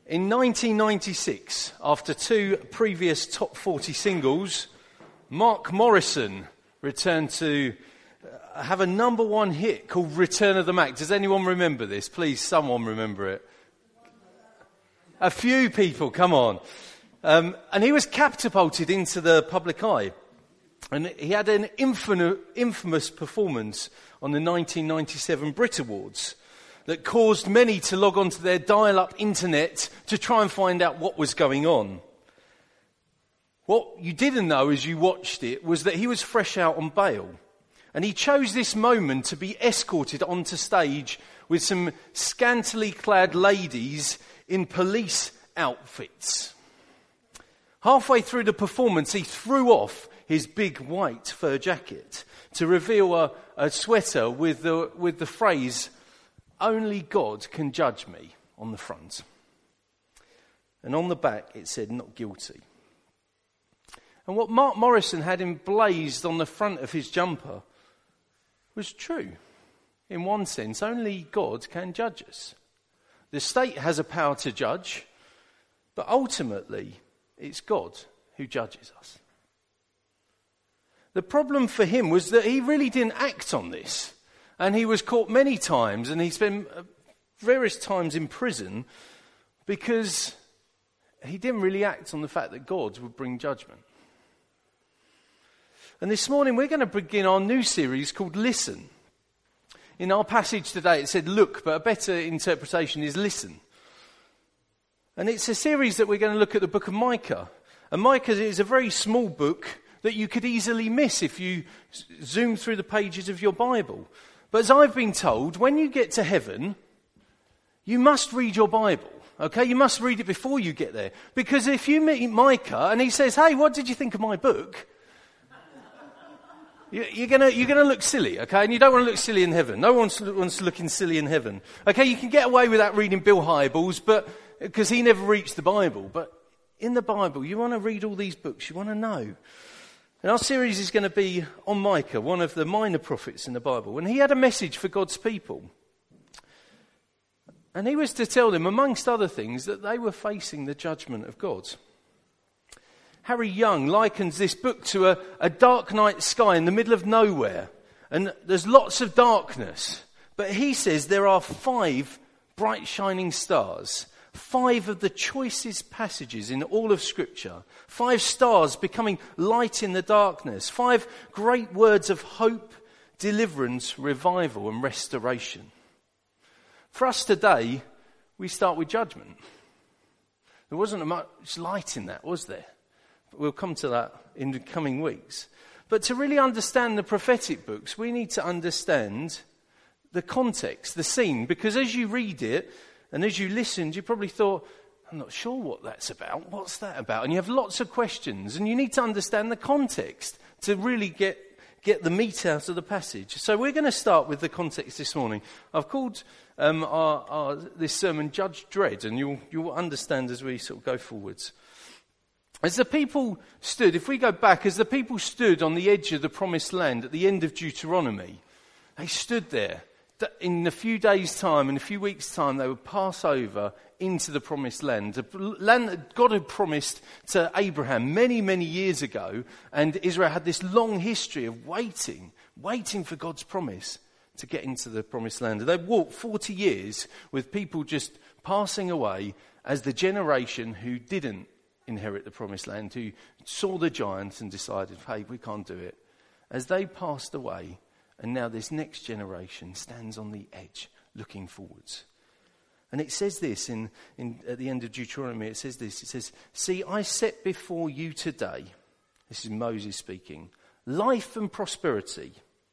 In 1996, after two previous top 40 singles, Mark Morrison returned to have a number one hit called Return of the Mac. Does anyone remember this? Please, someone remember it. A few people, come on. And he was catapulted into the public eye. And he had an infamous performance on the 1997 Brit Awards that caused many to log onto their dial-up internet to try and find out what was going on. What you didn't know as you watched it was that he was fresh out on bail. And he chose this moment to be escorted onto stage with some scantily clad ladies in police outfits. Halfway through the performance, he threw off his big white fur jacket to reveal a sweater with the phrase, "Only God can judge me," on the front. And on the back it said, "Not guilty." And what Mark Morrison had emblazed on the front of his jumper was true. In one sense, only God can judge us. The state has a power to judge, but ultimately it's God who judges us. The problem for him was that he really didn't act on this. And he was caught many times, and he spent various times in prison because he didn't really act on the fact that God would bring judgment. And this morning we're going to begin our new series called Listen. In our passage today it said look, but a better interpretation is listen. And it's a series that we're going to look at the book of Micah. And Micah is a very small book that you could easily miss if you zoom through the pages of your Bible. But as I've been told, when you get to heaven, you must read your Bible, okay? You must read it before you get there. Because if you meet Micah and he says, "Hey, what did you think of my book?" You're gonna look silly, okay? And you don't want to look silly in heaven. No one wants to look silly in heaven. Okay, you can get away without reading Bill Hybels, but because he never reached the Bible. But in the Bible, you want to read all these books. You want to know. And our series is going to be on Micah, one of the minor prophets in the Bible. And he had a message for God's people. And he was to tell them, amongst other things, that they were facing the judgment of God. Harry Young likens this book to a dark night sky in the middle of nowhere. And there's lots of darkness. But he says there are 5 bright shining stars. 5 of the choicest passages in all of Scripture. 5 stars becoming light in the darkness. 5 great words of hope, deliverance, revival and restoration. For us today, we start with judgment. There wasn't much light in that, was there? But we'll come to that in the coming weeks. But to really understand the prophetic books, we need to understand the context, the scene. Because as you read it, and as you listened, you probably thought, "I'm not sure what that's about. What's that about?" And you have lots of questions. And you need to understand the context to really get the meat out of the passage. So we're going to start with the context this morning. I've called this sermon Judge Dread, and you'll understand as we sort of go forwards. As the people stood, if we go back, as the people stood on the edge of the promised land at the end of Deuteronomy, they stood there. In a few days' time, in a few weeks' time, they would pass over into the promised land. The land that God had promised to Abraham many, many years ago. And Israel had this long history of waiting for God's promise to get into the promised land. And they walked 40 years with people just passing away as the generation who didn't inherit the promised land, who saw the giants and decided, "Hey, we can't do it." As they passed away, and now this next generation stands on the edge, looking forwards. And it says this at the end of Deuteronomy, it says this, it says, "See, I set before you today," this is Moses speaking, "life and prosperity,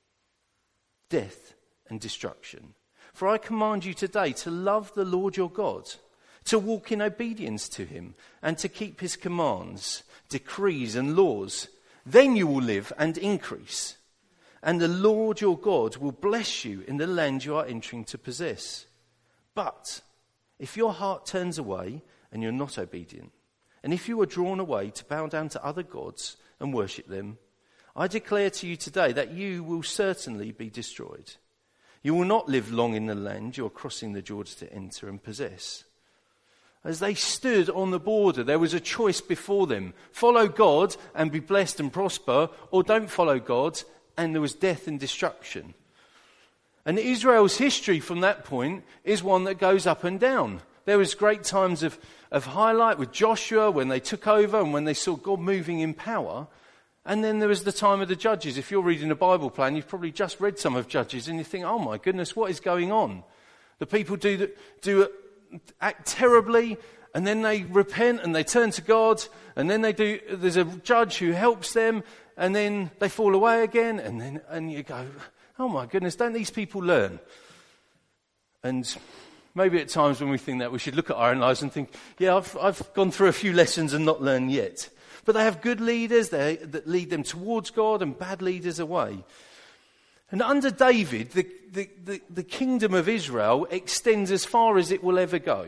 death and destruction. For I command you today to love the Lord your God, to walk in obedience to him, and to keep his commands, decrees and laws. Then you will live and increase. And the Lord your God will bless you in the land you are entering to possess. But if your heart turns away and you're not obedient, and if you are drawn away to bow down to other gods and worship them, I declare to you today that you will certainly be destroyed. You will not live long in the land you are crossing the Jordan to enter and possess." As they stood on the border, there was a choice before them. Follow God and be blessed and prosper, or don't follow God, and there was death and destruction. And Israel's history from that point is one that goes up and down. There was great times of highlight with Joshua when they took over and when they saw God moving in power. And then there was the time of the Judges. If you're reading a Bible plan, you've probably just read some of Judges and you think, oh my goodness, what is going on? The people act terribly, and then they repent and they turn to God, and then there's a judge who helps them, and then they fall away again, and you go, oh my goodness, don't these people learn? And maybe at times when we think that, we should look at our own lives and think, yeah, I've gone through a few lessons and not learned yet. But they have good leaders that lead them towards God, and bad leaders away. And under David, the kingdom of Israel extends as far as it will ever go.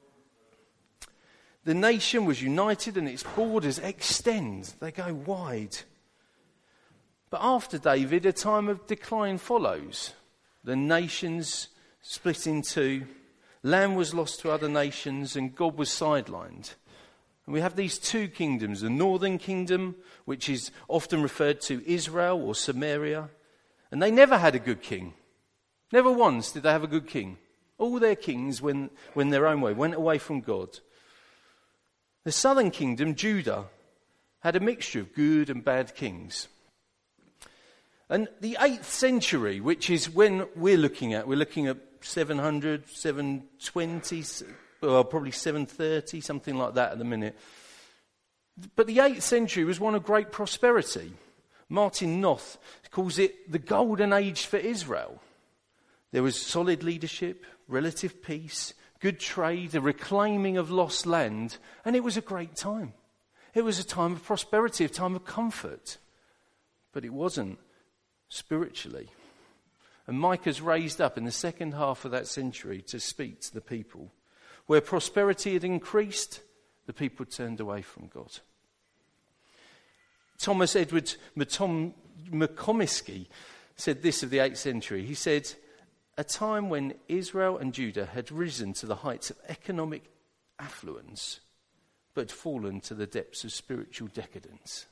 The nation was united and its borders extend. They go wide. But after David, a time of decline follows. The nations split in two. Land was lost to other nations and God was sidelined. And we have these two kingdoms. The northern kingdom, which is often referred to Israel or Samaria. And they never had a good king. Never once did they have a good king. All their kings went their own way, went away from God. The southern kingdom, Judah, had a mixture of good and bad kings. And the 8th century, which is when we're looking at 700, 720, well, probably 730, something like that at the minute. But the 8th century was one of great prosperity. Martin Noth calls it the golden age for Israel. There was solid leadership, relative peace, good trade, a reclaiming of lost land, and it was a great time. It was a time of prosperity, a time of comfort. But it wasn't spiritually. And Micah's raised up in the second half of that century to speak to the people. Where prosperity had increased, the people turned away from God. Thomas Edward McComiskey said this of the 8th century. He said, a time when Israel and Judah had risen to the heights of economic affluence, but fallen to the depths of spiritual decadence.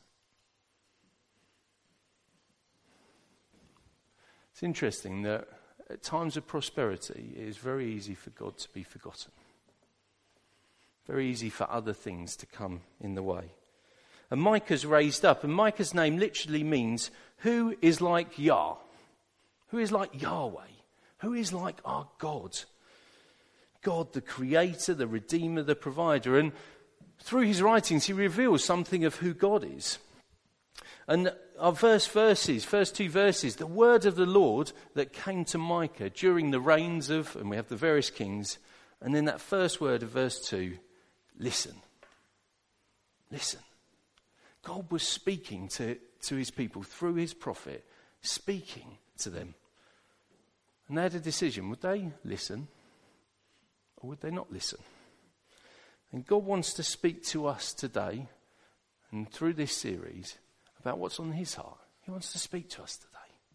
It's interesting that at times of prosperity, it is very easy for God to be forgotten. Very easy for other things to come in the way. And Micah's raised up, and Micah's name literally means, who is like Yah? Who is like Yahweh? Who is like our God? God, the creator, the redeemer, the provider. And through his writings, he reveals something of who God is. And our first two verses, the word of the Lord that came to Micah during the reigns of, and we have the various kings, and then that first word of verse 2, listen. Listen. God was speaking to his people through his prophet, speaking to them. And they had a decision. Would they listen or would they not listen? And God wants to speak to us today and through this series about what's on his heart. He wants to speak to us today.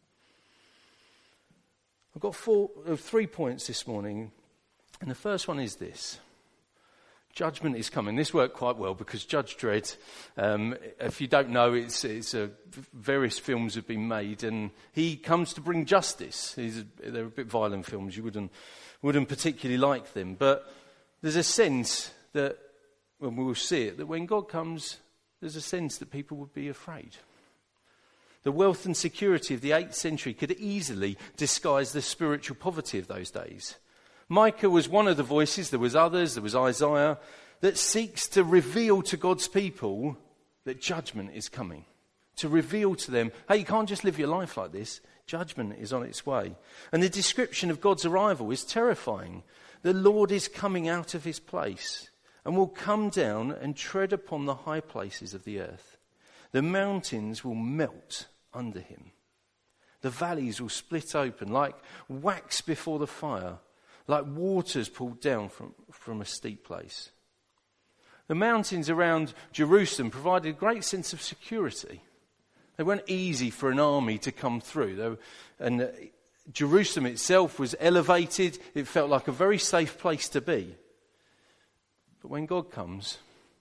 I've got 3 points this morning. And the first one is this. Judgment is coming. This worked quite well because Judge Dredd, if you don't know, various films have been made and he comes to bring justice. They're a bit violent films. You wouldn't particularly like them. But there's a sense that, when we will see it, that when God comes, there's a sense that people would be afraid. The wealth and security of the 8th century could easily disguise the spiritual poverty of those days. Micah was one of the voices, there was others, there was Isaiah, that seeks to reveal to God's people that judgment is coming. To reveal to them, hey, you can't just live your life like this. Judgment is on its way. And the description of God's arrival is terrifying. The Lord is coming out of his place and will come down and tread upon the high places of the earth. The mountains will melt under him. The valleys will split open like wax before the fire, like waters pulled down from a steep place. The mountains around Jerusalem provided a great sense of security. They weren't easy for an army to come through. And Jerusalem itself was elevated. It felt like a very safe place to be. But when God comes,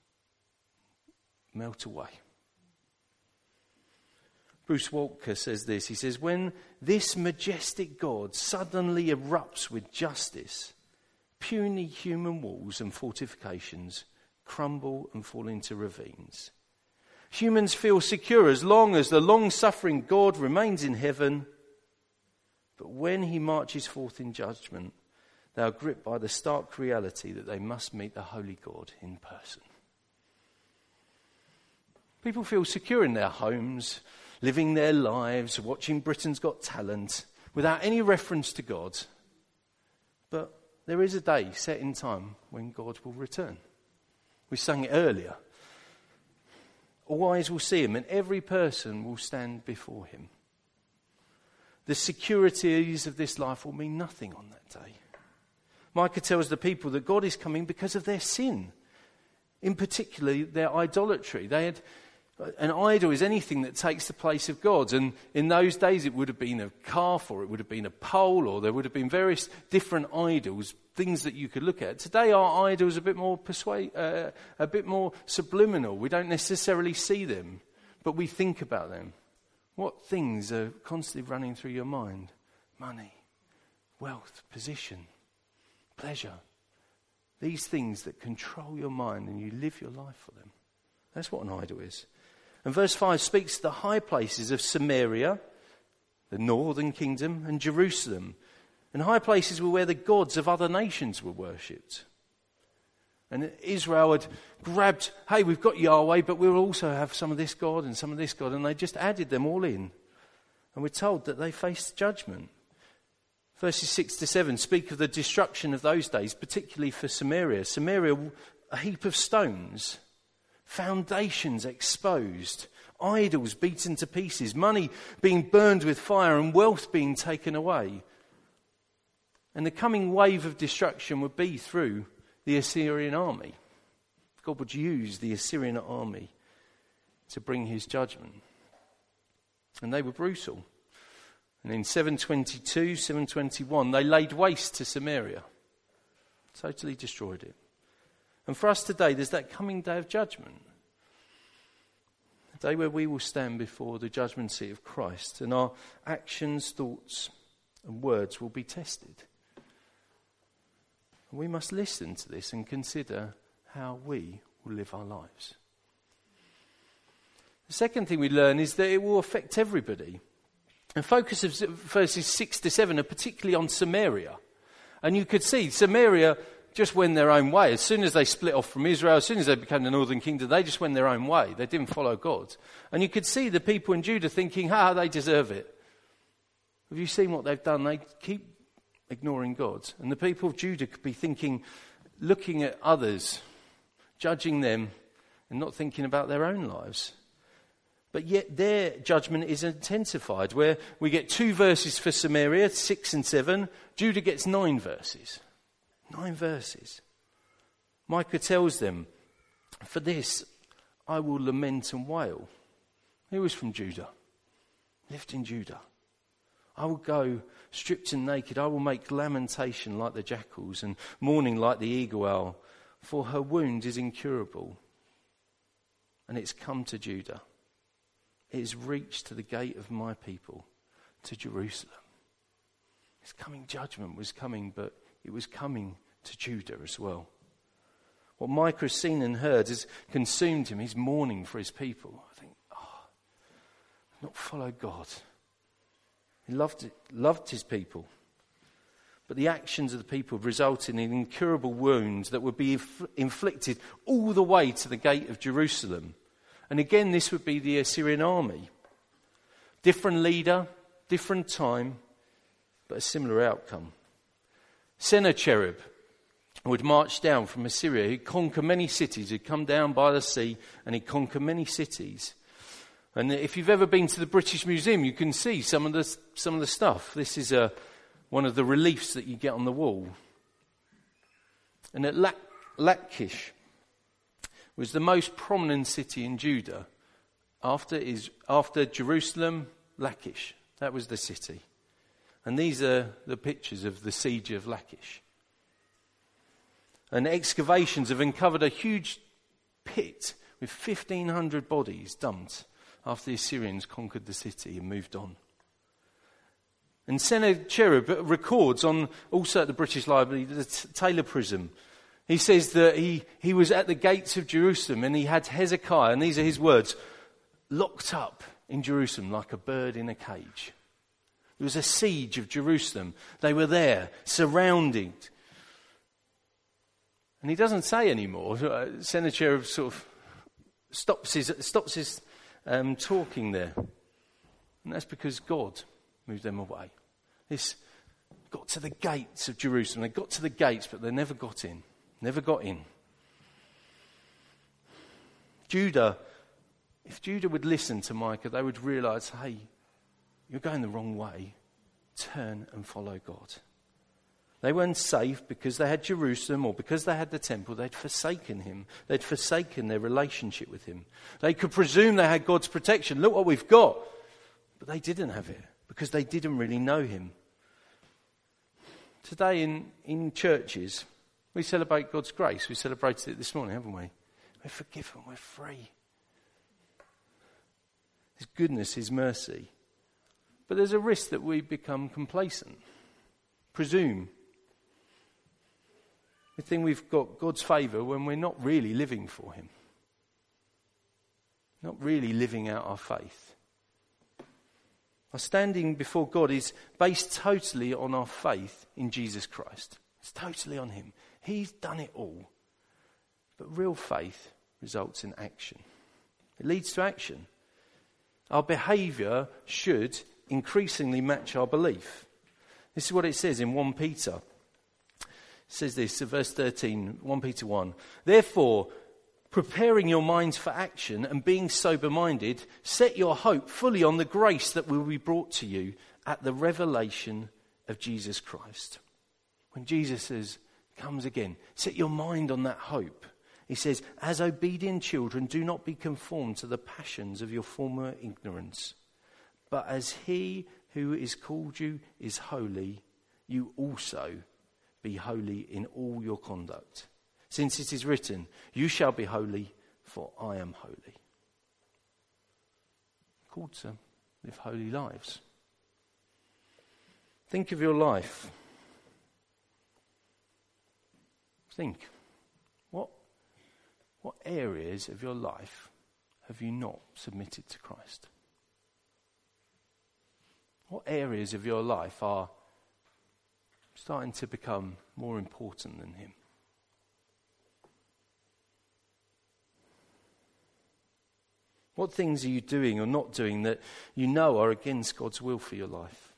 melt away. Bruce Walker says this. He says, when this majestic God suddenly erupts with justice, puny human walls and fortifications crumble and fall into ravines. Humans feel secure as long as the long-suffering God remains in heaven. But when he marches forth in judgment, they are gripped by the stark reality that they must meet the holy God in person. People feel secure in their homes, living their lives, watching Britain's Got Talent, without any reference to God. But there is a day set in time when God will return. We sang it earlier. All eyes will see him and every person will stand before him. The securities of this life will mean nothing on that day. Micah tells the people that God is coming because of their sin. In particular, their idolatry. An idol is anything that takes the place of God. And in those days it would have been a calf, or it would have been a pole, or there would have been various different idols, things that you could look at. Today our idols are a bit more subliminal. We don't necessarily see them, but we think about them. What things are constantly running through your mind? Money, wealth, position, pleasure. These things that control your mind and you live your life for them. That's what an idol is. And verse 5 speaks to the high places of Samaria, the northern kingdom, and Jerusalem. And high places were where the gods of other nations were worshipped. And Israel had grabbed, hey, we've got Yahweh, but we'll also have some of this God and some of this God. And they just added them all in. And we're told that they faced judgment. Verses 6 to 7 speak of the destruction of those days, particularly for Samaria. Samaria, a heap of stones. Foundations exposed, idols beaten to pieces, money being burned with fire and wealth being taken away. And the coming wave of destruction would be through the Assyrian army. God would use the Assyrian army to bring his judgment. And they were brutal. And in 722, 721, they laid waste to Samaria. Totally destroyed it. And for us today, there's that coming day of judgment. A day where we will stand before the judgment seat of Christ and our actions, thoughts and words will be tested. And we must listen to this and consider how we will live our lives. The second thing we learn is that it will affect everybody. And focus of verses 6 to 7 are particularly on Samaria. And you could see Samaria just went their own way. As soon as they split off from Israel, as soon as they became the northern kingdom, they just went their own way. They didn't follow God. And you could see the people in Judah thinking, they deserve it. Have you seen what they've done? They keep ignoring God. And the people of Judah could be thinking, looking at others, judging them, and not thinking about their own lives. But yet their judgment is intensified, where we get 2 verses for Samaria, 6 and 7. Judah gets 9 verses. 9 verses. Micah tells them, for this I will lament and wail. Who was from Judah? Lived in Judah. I will go stripped and naked. I will make lamentation like the jackals and mourning like the eagle owl. For her wound is incurable. And it's come to Judah. It has reached to the gate of my people, to Jerusalem. His coming judgment was coming, but it was coming to Judah as well. What Micah has seen and heard has consumed him. He's mourning for his people. I think, not followed God. He loved his people. But the actions of the people resulted in incurable wounds that would be inflicted all the way to the gate of Jerusalem. And again, this would be the Assyrian army. Different leader, different time, but a similar outcome. Sennacherib would march down from Assyria. He'd conquer many cities. He'd come down by the sea and he'd conquer many cities. And if you've ever been to the British Museum, you can see some of the stuff. This is one of the reliefs that you get on the wall. And at Lachish was the most prominent city in Judah. After Jerusalem, Lachish. That was the city. And these are the pictures of the siege of Lachish. And excavations have uncovered a huge pit with 1,500 bodies dumped after the Assyrians conquered the city and moved on. And Sennacherib records on, also at the British Library, the Taylor Prism. He says that he was at the gates of Jerusalem and he had Hezekiah, and these are his words, locked up in Jerusalem like a bird in a cage. It was a siege of Jerusalem. They were there, surrounded. And he doesn't say anymore. Sennacherib sort of stops his talking there. And that's because God moved them away. This got to the gates of Jerusalem. They got to the gates, but they never got in. Never got in. If Judah would listen to Micah, they would realise, hey, you're going the wrong way. Turn and follow God. They weren't safe because they had Jerusalem or because they had the temple. They'd forsaken him. They'd forsaken their relationship with him. They could presume they had God's protection. Look what we've got. But they didn't have it because they didn't really know him. Today in churches, we celebrate God's grace. We celebrated it this morning, haven't we? We're forgiven. We're free. His goodness, his mercy. But there's a risk that we become complacent. Presume. We think we've got God's favour when we're not really living for him. Not really living out our faith. Our standing before God is based totally on our faith in Jesus Christ. It's totally on him. He's done it all. But real faith results in action. It leads to action. Our behaviour should increasingly match our belief. This is what it says in 1 Peter. It says this, verse 13, 1 Peter 1. Therefore, preparing your minds for action and being sober-minded, set your hope fully on the grace that will be brought to you at the revelation of Jesus Christ. When Jesus comes again, set your mind on that hope. He says, as obedient children, do not be conformed to the passions of your former ignorance. But as he who is called you is holy, you also be holy in all your conduct. Since it is written, you shall be holy, for I am holy. Called to live holy lives. Think of your life. Think, what areas of your life have you not submitted to Christ? What areas of your life are starting to become more important than him? What things are you doing or not doing that you know are against God's will for your life?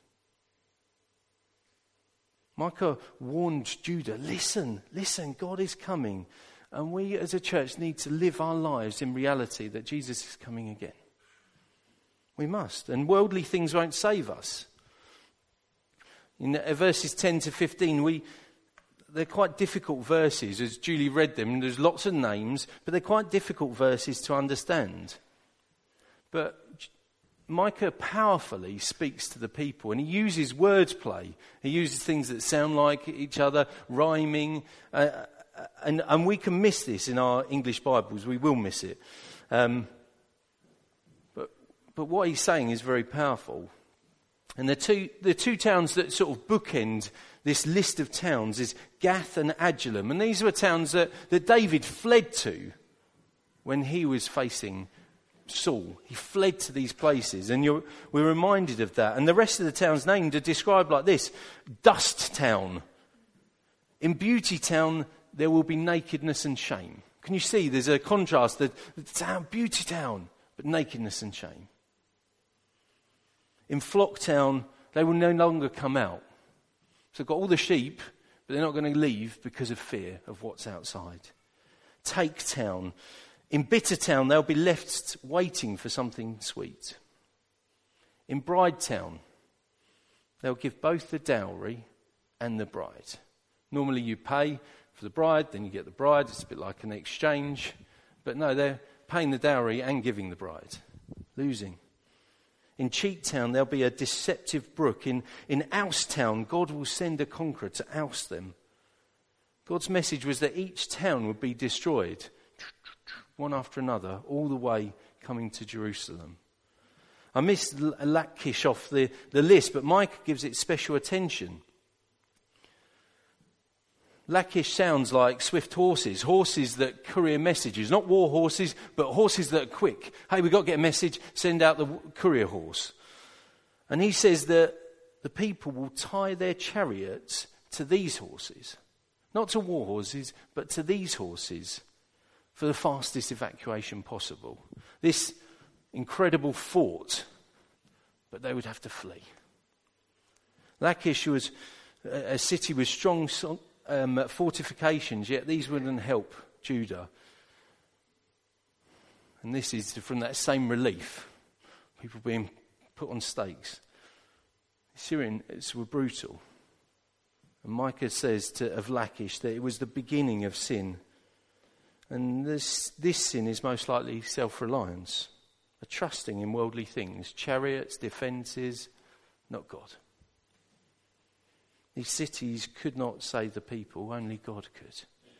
Micah warned Judah, listen, God is coming. And we as a church need to live our lives in reality that Jesus is coming again. We must. And worldly things won't save us. In verses 10 to 15, they're quite difficult verses. As Julie read them, there's lots of names, but they're quite difficult verses to understand. But Micah powerfully speaks to the people, and he uses wordplay. He uses things that sound like each other, rhyming, and we can miss this in our English Bibles. We will miss it. But what he's saying is very powerful. And the two towns that sort of bookend this list of towns is Gath and Adullam. And these were towns that David fled to when he was facing Saul. He fled to these places, and we're reminded of that. And the rest of the towns named are described like this. Dust town. In Beauty town, there will be nakedness and shame. Can you see there's a contrast? The town, Beauty town, but nakedness and shame. In Flock town, they will no longer come out. So they've got all the sheep, but they're not going to leave because of fear of what's outside. Take town. In Bitter town, they'll be left waiting for something sweet. In Bride town, they'll give both the dowry and the bride. Normally you pay for the bride, then you get the bride. It's a bit like an exchange. But no, they're paying the dowry and giving the bride. Losing. In Cheat town, there'll be a deceptive brook. In Oust town, God will send a conqueror to oust them. God's message was that each town would be destroyed, one after another, all the way coming to Jerusalem. I missed Lachish off the list, but Micah gives it special attention. Lachish sounds like swift horses, horses that courier messages, not war horses, but horses that are quick. Hey, we've got to get a message, send out the courier horse. And he says that the people will tie their chariots to these horses, not to war horses, but to these horses for the fastest evacuation possible. This incredible fort, but they would have to flee. Lachish was a city with strong fortifications, yet these wouldn't help Judah. And this is from that same relief. People being put on stakes. The Syrians were brutal. And Micah says of Lachish that it was the beginning of sin. And this sin is most likely self-reliance, a trusting in worldly things, chariots, defences, not God. These cities could not save the people, only God could.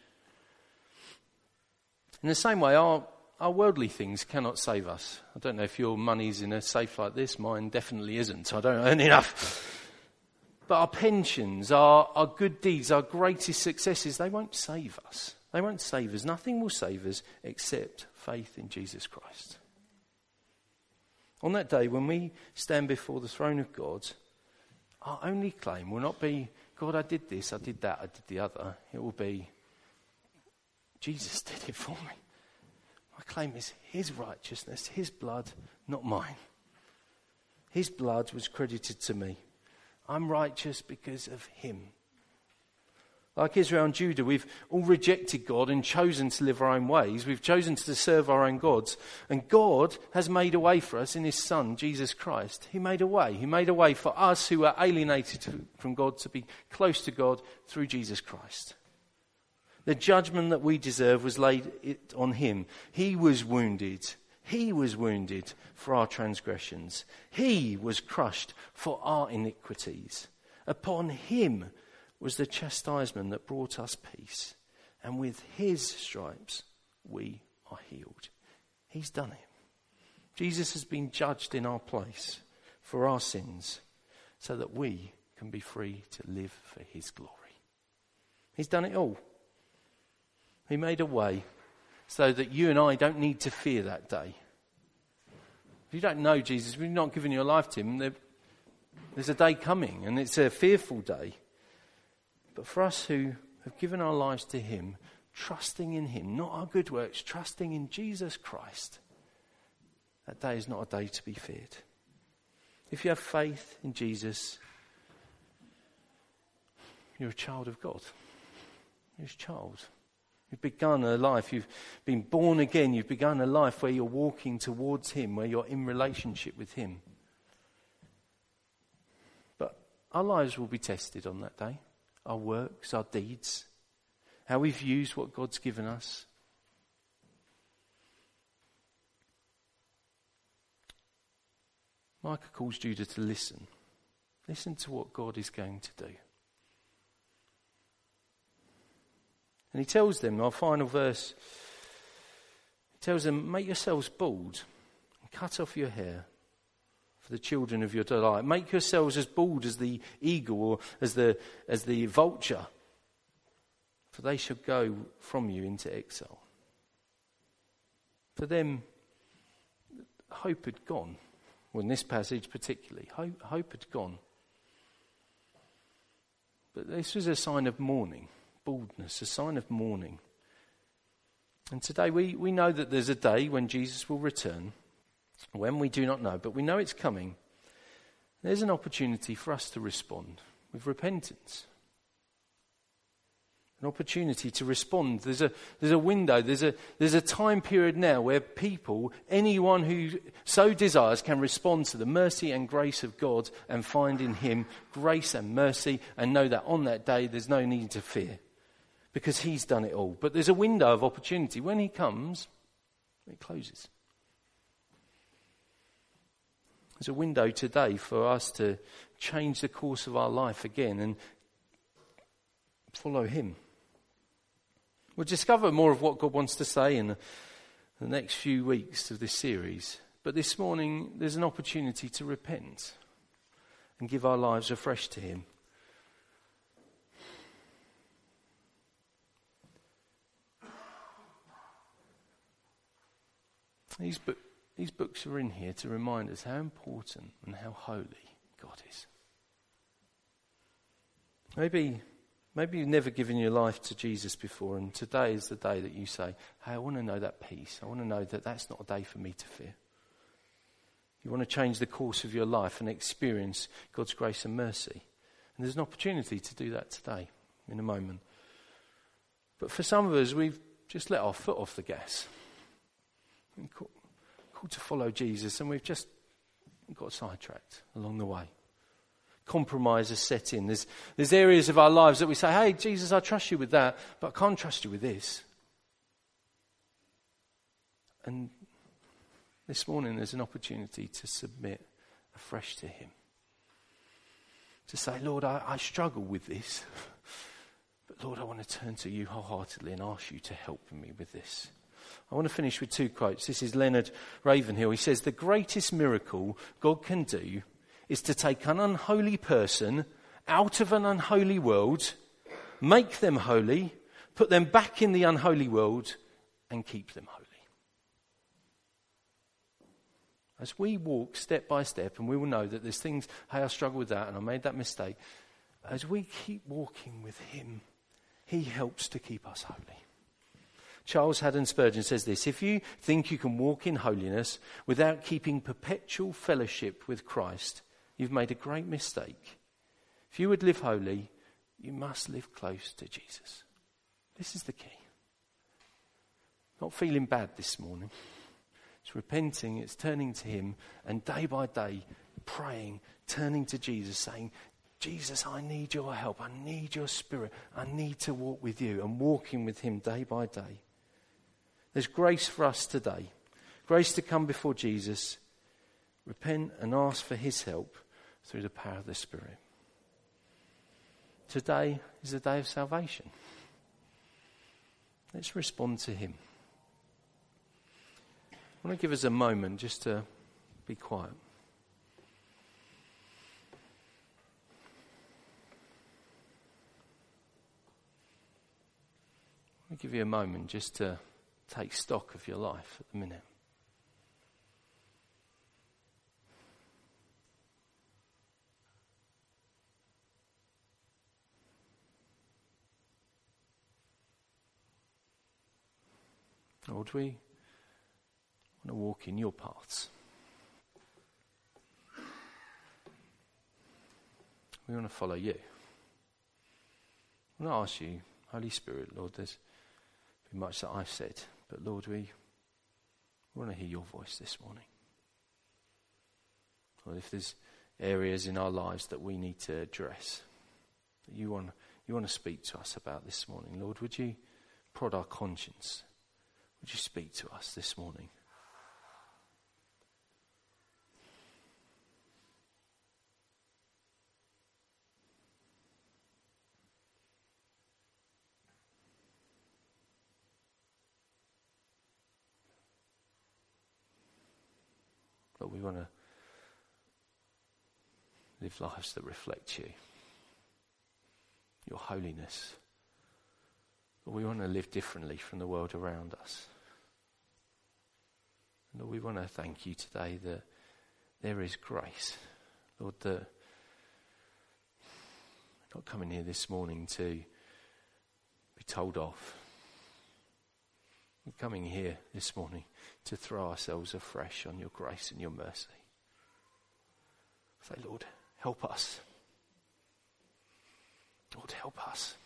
In the same way, our worldly things cannot save us. I don't know if your money's in a safe like this, mine definitely isn't. I don't earn enough. But our pensions, our good deeds, our greatest successes, they won't save us. They won't save us. Nothing will save us except faith in Jesus Christ. On that day, when we stand before the throne of God, our only claim will not be, God, I did this, I did that, I did the other. It will be, Jesus did it for me. My claim is his righteousness, his blood, not mine. His blood was credited to me. I'm righteous because of him. Like Israel and Judah, we've all rejected God and chosen to live our own ways. We've chosen to serve our own gods. And God has made a way for us in his Son, Jesus Christ. He made a way. He made a way for us who are alienated from God to be close to God through Jesus Christ. The judgment that we deserve was laid on him. He was wounded. He was wounded for our transgressions. He was crushed for our iniquities. Upon him was the chastisement that brought us peace. And with his stripes we are healed. He's done it. Jesus has been judged in our place for our sins so that we can be free to live for his glory. He's done it all. He made a way so that you and I don't need to fear that day. If you don't know Jesus, if you've not given your life to him, there's a day coming, and it's a fearful day. But for us who have given our lives to him, trusting in him, not our good works, trusting in Jesus Christ, that day is not a day to be feared. If you have faith in Jesus, you're a child of God. You're his child. You've begun a life, you've been born again, you've begun a life where you're walking towards him, where you're in relationship with him. But our lives will be tested on that day. Our works, our deeds, how we've used what God's given us. Micah calls Judah to listen. Listen to what God is going to do. And he tells them, our final verse, he tells them, make yourselves bald and cut off your hair for the children of your delight. Make yourselves as bald as the eagle or as the vulture, for they shall go from you into exile. For them, hope had gone. Well, in this passage particularly, hope had gone. But this was a sign of mourning, baldness, a sign of mourning. And today we know that there's a day when Jesus will return. When we do not know, but we know it's coming. There's an opportunity for us to respond with repentance. An opportunity to respond. There's a window, there's a time period now where people, anyone who so desires, can respond to the mercy and grace of God and find in him grace and mercy and know that on that day there's no need to fear because he's done it all. But there's a window of opportunity. When he comes, it closes. There's a window today for us to change the course of our life again and follow him. We'll discover more of what God wants to say in the next few weeks of this series. But this morning, there's an opportunity to repent and give our lives afresh to him. These books are in here to remind us how important and how holy God is. Maybe you've never given your life to Jesus before, and today is the day that you say, hey, I want to know that peace. I want to know that that's not a day for me to fear. You want to change the course of your life and experience God's grace and mercy. And there's an opportunity to do that today, in a moment. But for some of us, we've just let our foot off the gas. We're called to follow Jesus, and we've just got sidetracked along the way. Compromise has set in. There's areas of our lives that we say, hey, Jesus, I trust you with that, but I can't trust you with this. And this morning there's an opportunity to submit afresh to him. To say, Lord, I struggle with this, but Lord, I want to turn to you wholeheartedly and ask you to help me with this. I want to finish with 2 quotes. This is Leonard Ravenhill. He says, the greatest miracle God can do is to take an unholy person out of an unholy world, make them holy, put them back in the unholy world, and keep them holy. As we walk step by step, and we will know that there's things, hey, I struggle with that, and I made that mistake. As we keep walking with him, he helps to keep us holy. Charles Haddon Spurgeon says this, if you think you can walk in holiness without keeping perpetual fellowship with Christ, you've made a great mistake. If you would live holy, you must live close to Jesus. This is the key. Not feeling bad this morning. It's repenting, it's turning to him, and day by day praying, turning to Jesus, saying, Jesus, I need your help. I need your spirit. I need to walk with you, and walking with him day by day. There's grace for us today. Grace to come before Jesus, repent and ask for his help through the power of the Spirit. Today is a day of salvation. Let's respond to him. I want to give us a moment just to be quiet. I'll give you a moment just to take stock of your life at the minute. Lord, we want to walk in your paths. We want to follow you. I want to ask you, Holy Spirit, Lord, there's been much that I've said, but Lord, we want to hear your voice this morning. Lord, if there's areas in our lives that we need to address, that you want to speak to us about this morning, Lord, would you prod our conscience? Would you speak to us this morning? Lord, we want to live lives that reflect you, your holiness. Lord, we want to live differently from the world around us. Lord, we want to thank you today that there is grace. Lord, that we're not coming here this morning to be told off. We're coming here this morning to throw ourselves afresh on your grace and your mercy. Say, Lord, help us. Lord, help us.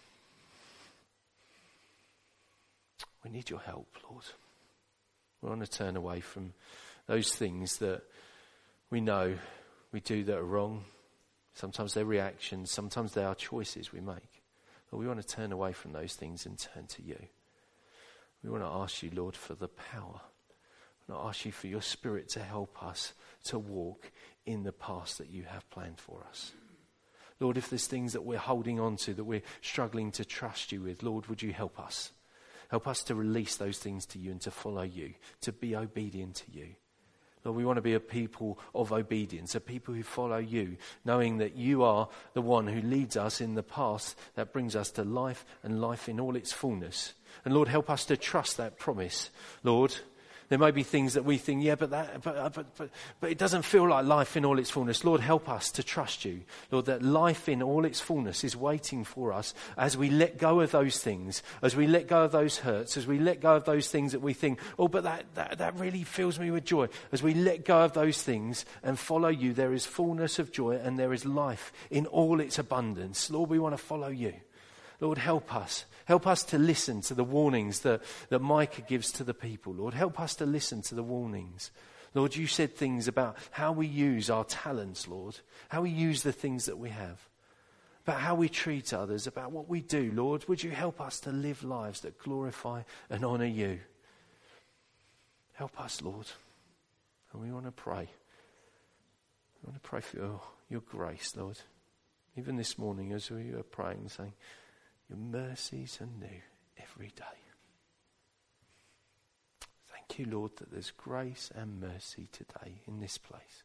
We need your help, Lord. We want to turn away from those things that we know we do that are wrong. Sometimes they're reactions, sometimes they are choices we make. But we want to turn away from those things and turn to you. We want to ask you, Lord, for the power. We want to ask you for your Spirit to help us to walk in the path that you have planned for us. Lord, if there's things that we're holding on to, that we're struggling to trust you with, Lord, would you help us? Help us to release those things to you and to follow you, to be obedient to you. Lord, we want to be a people of obedience, a people who follow you, knowing that you are the one who leads us in the path that brings us to life and life in all its fullness. And Lord, help us to trust that promise. Lord, there may be things that we think, but it doesn't feel like life in all its fullness. Lord, help us to trust you. Lord, that life in all its fullness is waiting for us as we let go of those things, as we let go of those hurts, as we let go of those things that we think, but that really fills me with joy. As we let go of those things and follow you, there is fullness of joy and there is life in all its abundance. Lord, we want to follow you. Lord, help us. Help us to listen to the warnings that Micah gives to the people. Lord, help us to listen to the warnings. Lord, you said things about how we use our talents, Lord, how we use the things that we have, about how we treat others, about what we do. Lord, would you help us to live lives that glorify and honour you? Help us, Lord. And we want to pray. We want to pray for your grace, Lord. Even this morning as we were praying, saying, your mercies are new every day. Thank you, Lord, that there's grace and mercy today in this place.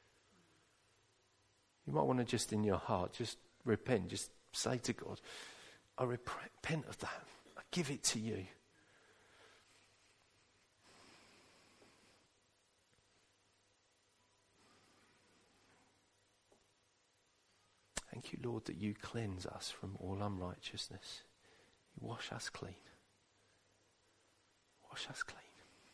You might want to just in your heart, just repent, just say to God, I repent of that. I give it to you. Thank you, Lord, that you cleanse us from all unrighteousness. You wash us clean. Wash us clean.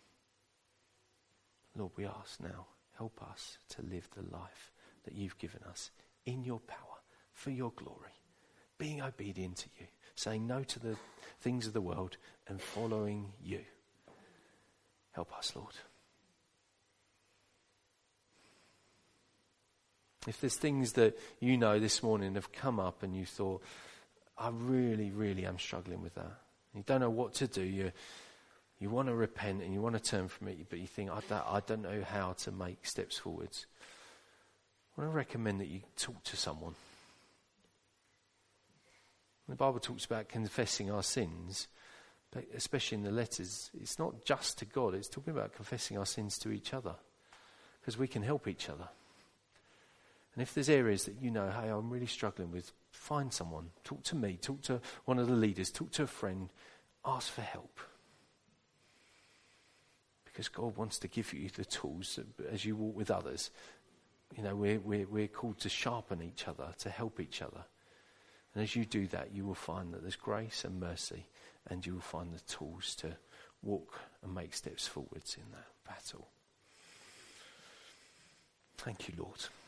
Lord, we ask now, help us to live the life that you've given us in your power, for your glory, being obedient to you, saying no to the things of the world and following you. Help us, Lord. If there's things that you know this morning have come up and you thought, I really, really am struggling with that. You don't know what to do. You want to repent and you want to turn from it, but you think, I don't know how to make steps forwards. I want to recommend that you talk to someone. The Bible talks about confessing our sins, but especially in the letters, it's not just to God. It's talking about confessing our sins to each other, because we can help each other. And if there's areas that you know, hey, I'm really struggling with, find someone. Talk to me. Talk to one of the leaders. Talk to a friend. Ask for help. Because God wants to give you the tools as you walk with others. You know, we're called to sharpen each other, to help each other. And as you do that, you will find that there's grace and mercy, and you will find the tools to walk and make steps forwards in that battle. Thank you, Lord.